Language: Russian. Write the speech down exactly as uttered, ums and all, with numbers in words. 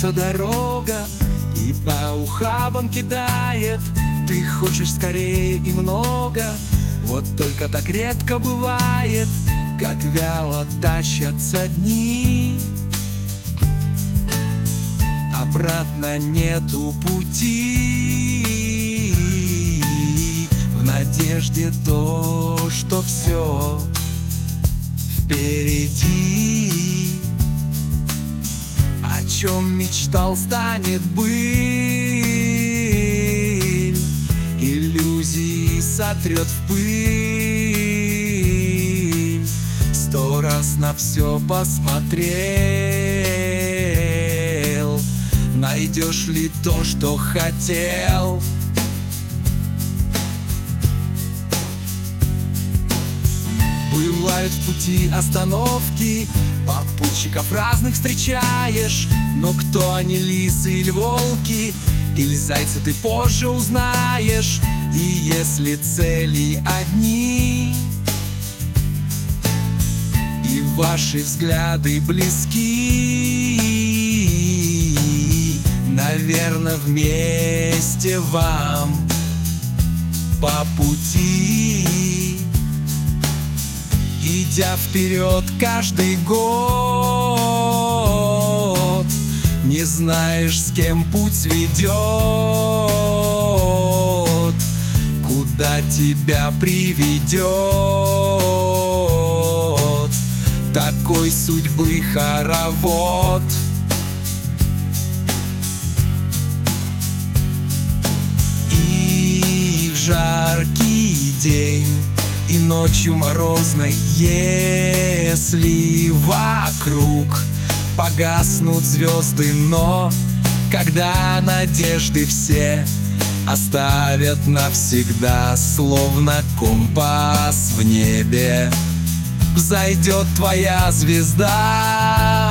Кружится дорога и по ухабам кидает. Ты хочешь скорее и много, вот только так редко бывает, как вяло тащатся дни. Обратно нету пути, в надежде то, что все впереди. О чем мечтал, станет быль, иллюзии сотрет в пыль. Сто раз на все посмотрел, найдешь ли то, что хотел? Бывают в пути остановки, попутчиков разных встречаешь, но кто они, лисы или волки, или зайцы, ты позже узнаешь. И если цели одни, и ваши взгляды близки, наверное, вместе вам по пути. Идя вперед каждый год, не знаешь, с кем путь ведет, куда тебя приведет. Такой судьбы хоровод. И в жаркий день, и ночью морозной, если вокруг погаснут звезды, но когда надежды все оставят навсегда, словно компас в небе, взойдет твоя звезда.